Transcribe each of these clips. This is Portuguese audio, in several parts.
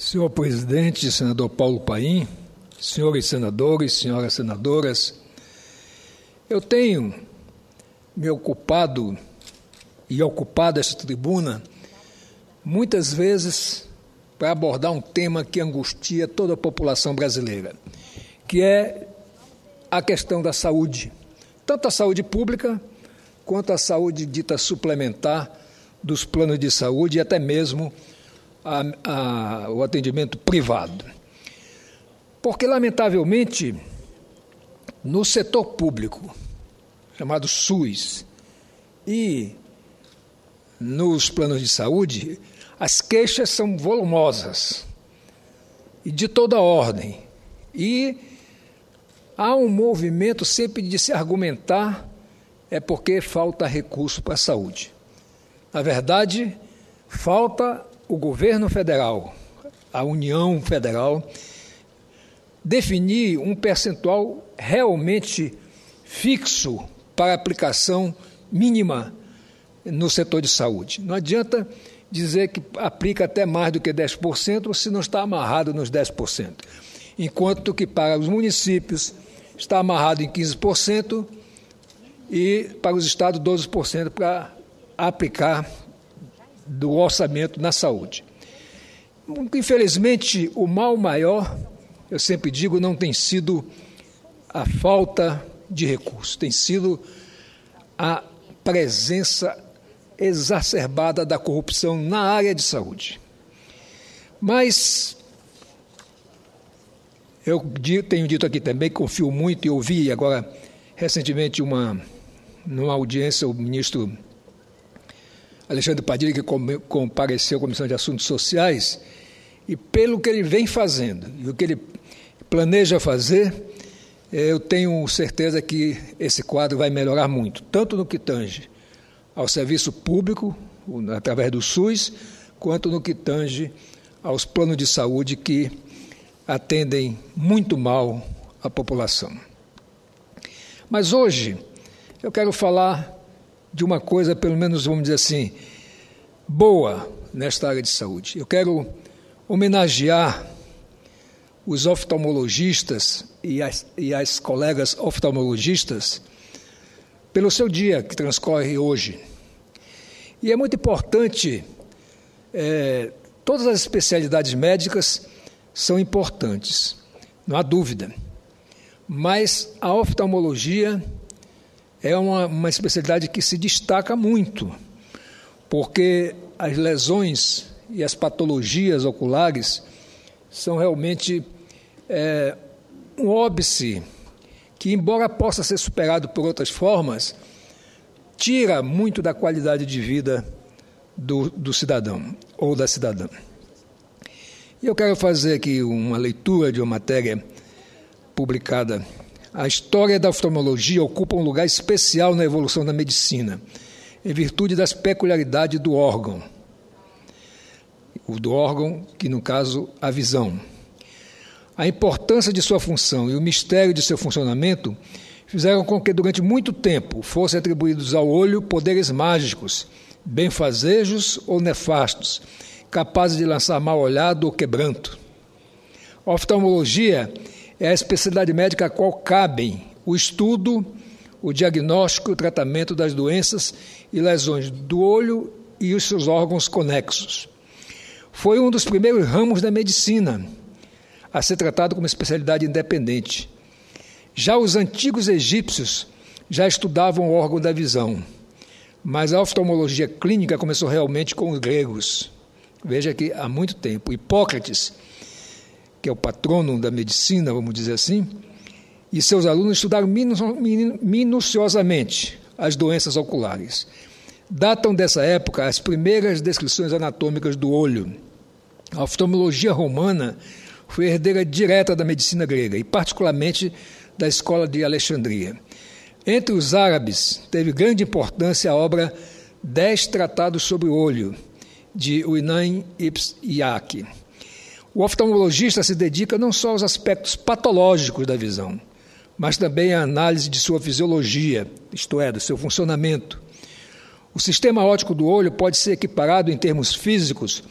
Senhor presidente, senador Paulo Paim, senhores senadores, senhoras senadoras, eu tenho me ocupado e ocupado esta tribuna muitas vezes para abordar um tema que angustia toda a população brasileira, que é a questão da saúde, tanto a saúde pública quanto a saúde dita suplementar dos planos de saúde e até mesmo o atendimento privado. Porque, lamentavelmente, no setor público, chamado SUS, e nos planos de saúde, as queixas são volumosas e de toda ordem. E há um movimento sempre de se argumentar porque falta recurso para a saúde. Na verdade, falta o governo federal, a União Federal, definir um percentual realmente fixo para aplicação mínima no setor de saúde. Não adianta dizer que aplica até mais do que 10% se não está amarrado nos 10%, enquanto que para os municípios está amarrado em 15% e para os estados 12% para aplicar do orçamento na saúde. Infelizmente, o mal maior, eu sempre digo, não tem sido a falta de recursos, tem sido a presença exacerbada da corrupção na área de saúde. Mas eu tenho dito aqui também, confio muito, e ouvi agora recentemente numa audiência o ministro Alexandre Padilha, que compareceu à Comissão de Assuntos Sociais, e pelo que ele vem fazendo e o que ele planeja fazer, eu tenho certeza que esse quadro vai melhorar muito, tanto no que tange ao serviço público, através do SUS, quanto no que tange aos planos de saúde que atendem muito mal a população. Mas hoje eu quero falar de uma coisa, pelo menos, vamos dizer assim, boa nesta área de saúde. Eu quero homenagear os oftalmologistas e as colegas oftalmologistas pelo seu dia que transcorre hoje. E é muito importante, todas as especialidades médicas são importantes, não há dúvida, mas a oftalmologia é uma especialidade que se destaca muito, porque as lesões e as patologias oculares são realmente um óbice que, embora possa ser superado por outras formas, tira muito da qualidade de vida do cidadão ou da cidadã. E eu quero fazer aqui uma leitura de uma matéria publicada. A história da oftalmologia ocupa um lugar especial na evolução da medicina, em virtude das peculiaridades do órgão. Do órgão, que no caso, a visão. A importância de sua função e o mistério de seu funcionamento fizeram com que, durante muito tempo, fossem atribuídos ao olho poderes mágicos, benfazejos ou nefastos, capazes de lançar mal-olhado ou quebranto. A oftalmologia é a especialidade médica a qual cabem o estudo, o diagnóstico e o tratamento das doenças e lesões do olho e os seus órgãos conexos. Foi um dos primeiros ramos da medicina a ser tratado como especialidade independente. Já os antigos egípcios já estudavam o órgão da visão, mas a oftalmologia clínica começou realmente com os gregos. Veja que há muito tempo. Hipócrates, que é o patrono da medicina, vamos dizer assim, e seus alunos estudaram minuciosamente as doenças oculares. Datam dessa época as primeiras descrições anatômicas do olho. A oftalmologia romana foi herdeira direta da medicina grega e particularmente da escola de Alexandria. Entre os árabes, teve grande importância a obra 10 Tratados sobre o Olho, de Unayn ibn Yaqi. O oftalmologista se dedica não só aos aspectos patológicos da visão, mas também à análise de sua fisiologia, isto é, do seu funcionamento. O sistema óptico do olho pode ser equiparado em termos físicos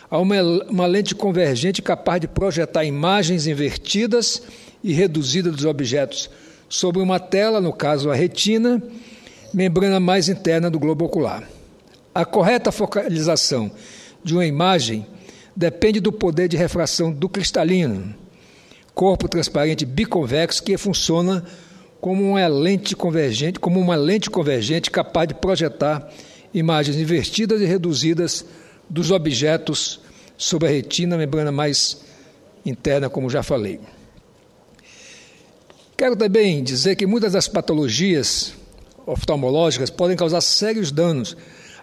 Há uma lente convergente capaz de projetar imagens invertidas e reduzidas dos objetos sobre uma tela, no caso a retina, membrana mais interna do globo ocular. A correta focalização de uma imagem depende do poder de refração do cristalino, corpo transparente biconvexo que funciona como uma lente convergente capaz de projetar imagens invertidas e reduzidas dos objetos sobre a retina, membrana mais interna, como já falei. Quero também dizer que muitas das patologias oftalmológicas podem causar sérios danos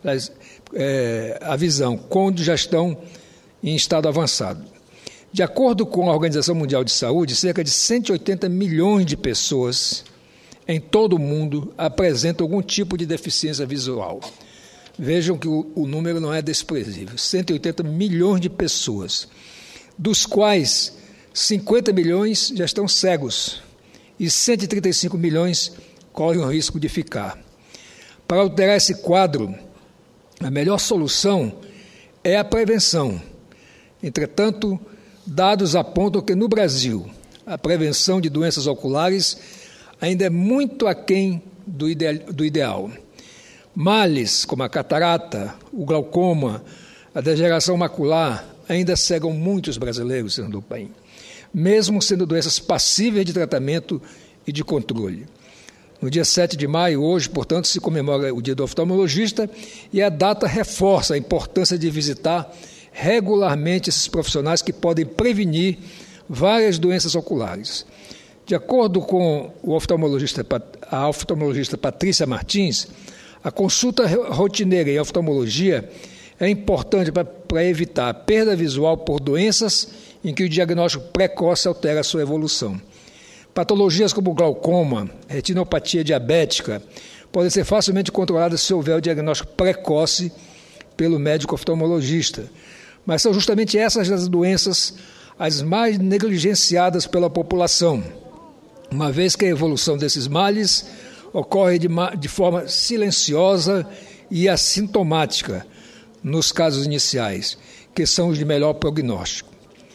à visão, quando já estão em estado avançado. De acordo com a Organização Mundial de Saúde, cerca de 180 milhões de pessoas em todo o mundo apresentam algum tipo de deficiência visual. Vejam que o número não é desprezível. 180 milhões de pessoas, dos quais 50 milhões já estão cegos e 135 milhões correm o risco de ficar. Para alterar esse quadro, a melhor solução é a prevenção. Entretanto, dados apontam que no Brasil a prevenção de doenças oculares ainda é muito aquém do ideal. Males como a catarata, o glaucoma, a degeneração macular ainda cegam muitos brasileiros, senador Paim, mesmo sendo doenças passíveis de tratamento e de controle. No dia 7 de maio, hoje, portanto, se comemora o Dia do Oftalmologista e a data reforça a importância de visitar regularmente esses profissionais que podem prevenir várias doenças oculares. De acordo com a oftalmologista Patrícia Martins, a consulta rotineira em oftalmologia é importante para evitar a perda visual por doenças em que o diagnóstico precoce altera a sua evolução. Patologias como glaucoma, retinopatia diabética, podem ser facilmente controladas se houver o diagnóstico precoce pelo médico oftalmologista. Mas são justamente essas as doenças as mais negligenciadas pela população, uma vez que a evolução desses males ocorre de forma silenciosa e assintomática nos casos iniciais, que são os de melhor prognóstico,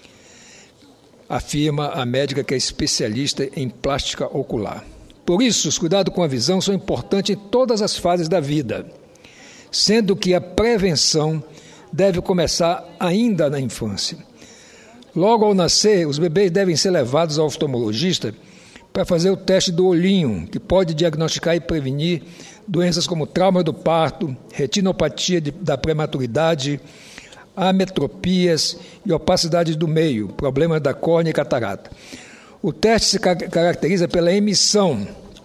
afirma a médica que é especialista em plástica ocular. Por isso, os cuidados com a visão são importantes em todas as fases da vida, sendo que a prevenção deve começar ainda na infância. Logo ao nascer, os bebês devem ser levados ao oftalmologista para fazer o teste do olhinho, que pode diagnosticar e prevenir doenças como trauma do parto, retinopatia da prematuridade, ametropias e opacidade do meio, problemas da córnea e catarata. O teste se caracteriza pela emissão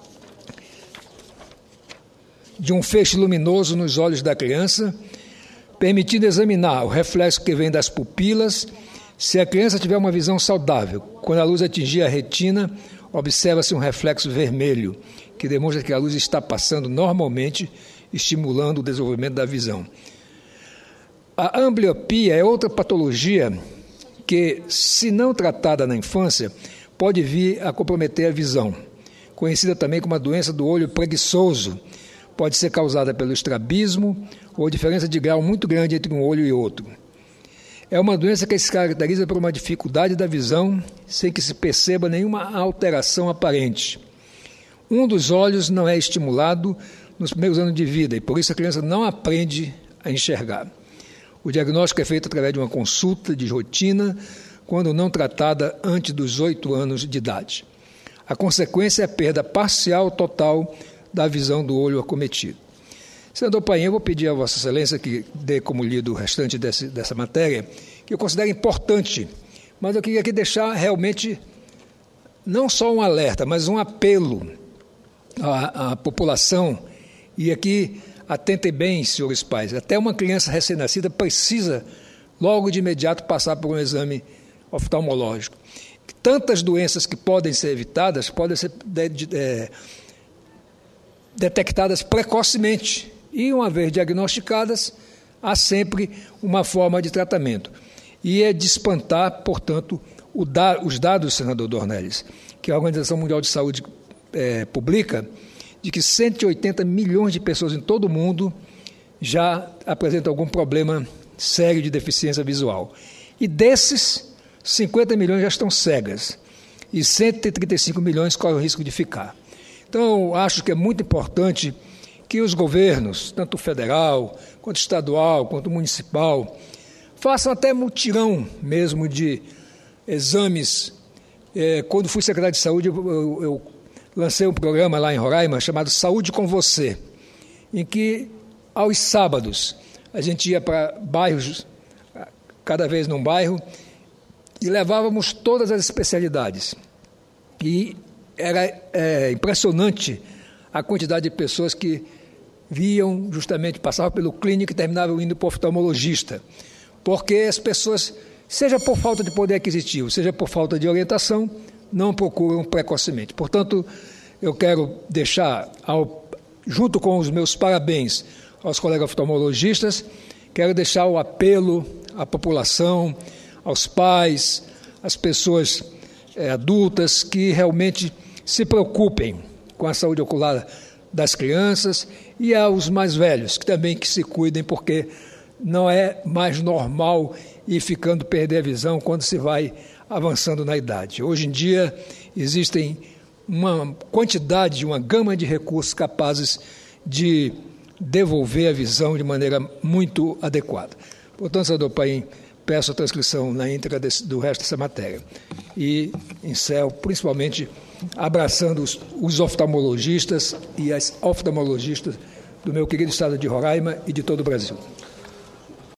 de um feixe luminoso nos olhos da criança, permitindo examinar o reflexo que vem das pupilas. Se a criança tiver uma visão saudável, quando a luz atingir a retina, observa-se um reflexo vermelho, que demonstra que a luz está passando normalmente, estimulando o desenvolvimento da visão. A ambliopia é outra patologia que, se não tratada na infância, pode vir a comprometer a visão, conhecida também como a doença do olho preguiçoso. Pode ser causada pelo estrabismo ou diferença de grau muito grande entre um olho e outro. É uma doença que se caracteriza por uma dificuldade da visão sem que se perceba nenhuma alteração aparente. Um dos olhos não é estimulado nos primeiros anos de vida e por isso a criança não aprende a enxergar. O diagnóstico é feito através de uma consulta de rotina, quando não tratada antes dos 8 anos de idade. A consequência é a perda parcial ou total da visão do olho acometido. Senador Paim, eu vou pedir a Vossa Excelência que dê como lido o restante dessa matéria, que eu considero importante, mas eu queria aqui deixar realmente não só um alerta, mas um apelo à população, e aqui atentem bem, senhores pais, até uma criança recém-nascida precisa logo de imediato passar por um exame oftalmológico. Tantas doenças que podem ser evitadas, podem ser detectadas precocemente, e uma vez diagnosticadas, há sempre uma forma de tratamento. E é de espantar, portanto, os dados, senador Dornelles, que a Organização Mundial de Saúde publica, de que 180 milhões de pessoas em todo o mundo já apresentam algum problema sério de deficiência visual. E desses, 50 milhões já estão cegas e 135 milhões correm o risco de ficar. Então, acho que é muito importante que os governos, tanto federal, quanto estadual, quanto municipal, façam até mutirão mesmo de exames. Quando fui secretário de saúde, eu lancei um programa lá em Roraima chamado Saúde com Você, em que, aos sábados, a gente ia para bairros, cada vez num bairro, e levávamos todas as especialidades. E era impressionante a quantidade de pessoas que viam, justamente, passavam pelo clínico e terminavam indo para o oftalmologista. Porque as pessoas, seja por falta de poder aquisitivo, seja por falta de orientação, não procuram precocemente. Portanto, eu quero deixar, junto com os meus parabéns aos colegas oftalmologistas, quero deixar o apelo à população, aos pais, às pessoas adultas que realmente se preocupem com a saúde ocular das crianças e aos mais velhos, que também que se cuidem, porque não é mais normal ir ficando perder a visão quando se vai avançando na idade. Hoje em dia existem uma quantidade, uma gama de recursos capazes de devolver a visão de maneira muito adequada. Portanto, senador Paim, peço a transcrição na íntegra do resto dessa matéria. E encerro principalmente abraçando os oftalmologistas e as oftalmologistas do meu querido estado de Roraima e de todo o Brasil.